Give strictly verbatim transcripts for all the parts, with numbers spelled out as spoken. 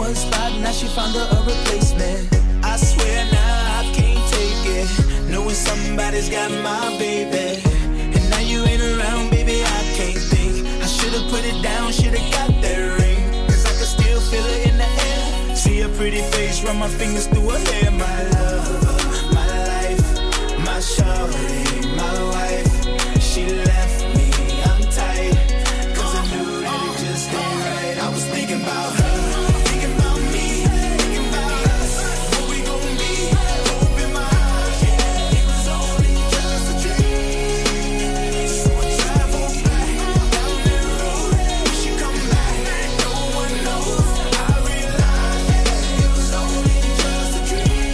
one spot, now she found her a replacement. I swear now I can't take it, knowing somebody's got my baby. And now you ain't around, baby, I can't think. I should've put it down, should've got that ring, cause I can still feel it in the air. See her pretty face, run my fingers through her hair. My love, my life, my shorty, my wife. She left me, I'm tight, cause I knew that it just ain't right. I was thinking about her, thinking about me, thinking about us, what we gon' be, hope in my eyes. Yeah, it was only just a dream. So I travel back down that road, wish you come back, no one knows. I realized that it was only just a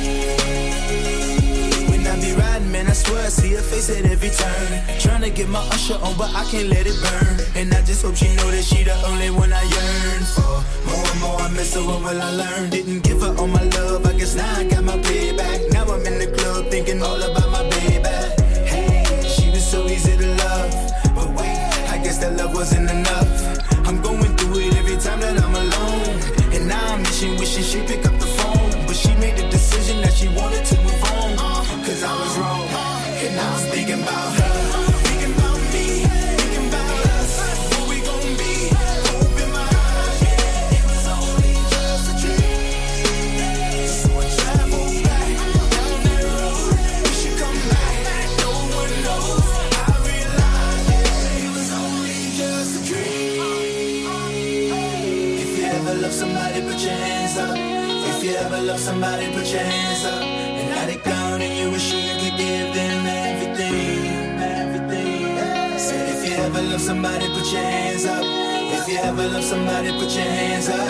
dream. When I be riding, man, I swear I see her face at every turn. Trying to get my usher on, but I can't let it burn. And I just hope she know that she the only one I yearn for. More and more I miss her, what will I learn? Didn't give her all my love, I guess now I got my payback. Now I'm in the club thinking all about my baby. Hey, she was so easy to love, but wait, I guess that love wasn't enough. I'm going through it every time that I'm alone, and now I'm wishing, wishing she'd pick up the phone. But she made the decision that she wanted to move on, cause I was wrong, and I was thinking about her. Somebody put your hands up. If you ever love somebody, put your hands up. And now they gone and you wish you could give them everything, everything. Said if you ever love somebody, put your hands up. If you ever love somebody, put your hands up.